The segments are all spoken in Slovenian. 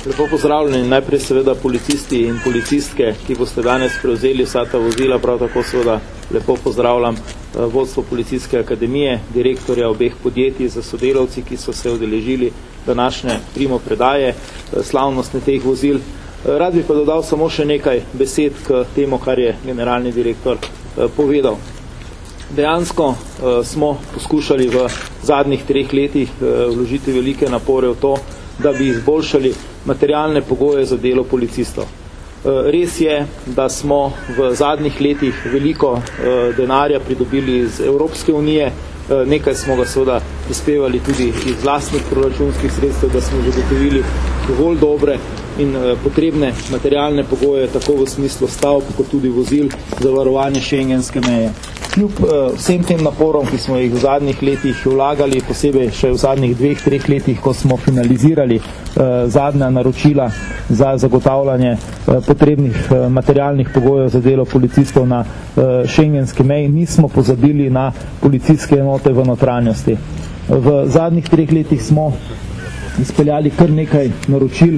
Lepo pozdravljeni, najprej seveda policisti in policistke, ki boste danes prevzeli vsa ta vozila, prav tako seveda lepo pozdravljam vodstvo Policijske akademije, direktorja obeh podjetij za sodelavci, ki so se udeležili današnje primopredaje slavnostne teh vozil. Rad bi pa dodal samo še nekaj besed k temu, kar je generalni direktor povedal. Dejansko smo poskušali v zadnjih 3 letih vložiti velike napore v to, da bi izboljšali materialne pogoje za delo policistov. Res je, da smo v zadnjih letih veliko denarja pridobili iz Evropske unije, nekaj smo ga seveda prispevali tudi iz vlastnih proračunskih sredstev, da smo zagotovili dovolj dobre in potrebne materialne pogoje, tako v smislu stavb, kot tudi vozil za varovanje šengenske meje. Kljub vsem tem naporom, ki smo jih v zadnjih letih vlagali, posebej še v zadnjih 2-3 letih, ko smo finalizirali zadnja naročila za zagotavljanje potrebnih materialnih pogojev za delo policistov na šengenski meji, nismo pozabili na policijske enote v notranjosti. V zadnjih 3 letih smo izpeljali kar nekaj naročil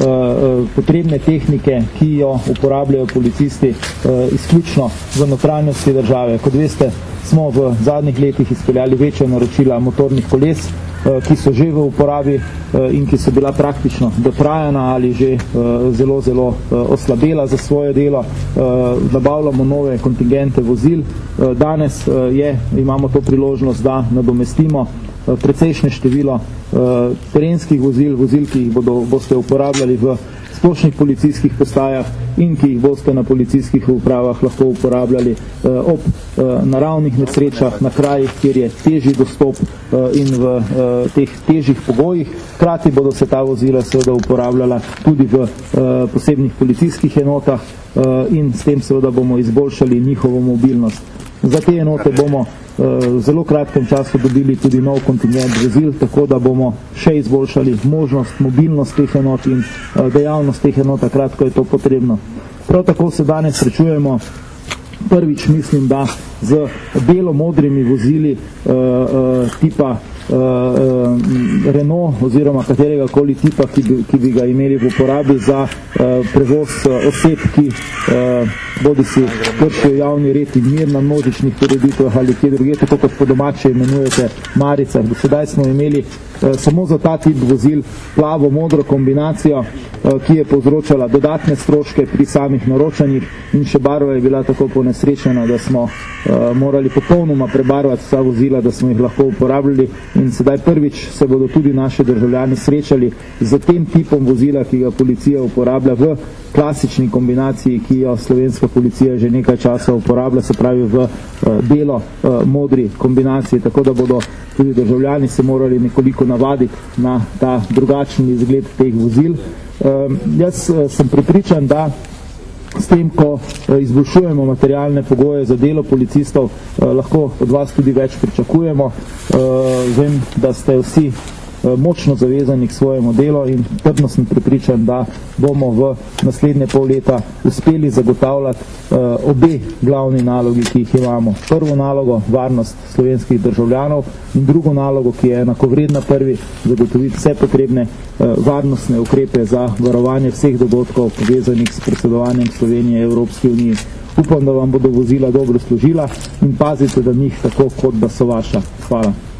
potrebne tehnike, ki jo uporabljajo policisti izključno v notranjosti države. Kot veste, smo v zadnjih letih izpeljali večja naročila motornih koles, ki so že v uporabi in ki so bila praktično dotrajana ali že zelo oslabela za svoje delo. Nabavljamo nove kontingente vozil. Danes imamo to priložnost, da nadomestimo precejšnje število terenskih vozil, ki jih boste uporabljali v splošnih policijskih postajah in ki jih boste na policijskih upravah lahko uporabljali ob naravnih nesrečah, na krajih, kjer je težji dostop in v teh težjih pogojih. Hkrati bodo se ta vozila seveda uporabljala tudi v posebnih policijskih enotah in s tem seveda bomo izboljšali njihovo mobilnost. Za te enote bomo v zelo kratkem času dobili tudi nov kontingent vozil, tako da bomo še izboljšali možnost, mobilnost teh enot in dejavnost teh enot, takrat, ko je to potrebno. Prav tako se danes srečujemo prvič, mislim, da z belo-modrimi vozili tipa Renault oziroma katerega koli tipa, ki bi ga imeli v uporabi za prevoz oseb, ki bodi si kršijo javni red in mir na množičnih prireditvah ali kje druge, tako kot po domače imenujete maricah. Do sedaj smo imeli samo za ta tip vozil plavo-modro kombinacijo, ki je povzročala dodatne stroške pri samih naročanjih in še barva je bila tako ponesrečena, da smo morali popolnoma prebarvati vsa vozila, da smo jih lahko uporabljali in sedaj prvič se bodo tudi naši državljani srečali z tem tipom vozila, ki ga policija uporablja v klasični kombinaciji, ki jo slovenska policija že nekaj časa uporablja, se pravi v belo-modri kombinaciji, tako da bodo tudi državljani se morali nekoliko navaditi na ta drugačen izgled teh vozil. Jaz sem prepričan, da s tem, ko izboljšujemo materialne pogoje za delo policistov, lahko od vas tudi več pričakujemo. Vem, da ste vsi močno zavezani k svojemu delu in trdno sem prepričan, da bomo v naslednje pol leta uspeli zagotavljati obe glavni nalogi, ki jih imamo. Prvo nalogo, varnost slovenskih državljanov in drugo nalogo, ki je enakovredna prvi, zagotoviti vse potrebne varnostne ukrepe za varovanje vseh dogodkov povezanih s predsedovanjem Slovenije Evropski uniji. Upam, da vam bodo vozila dobro služila in pazite, da njih tako, kot da so vaša. Hvala.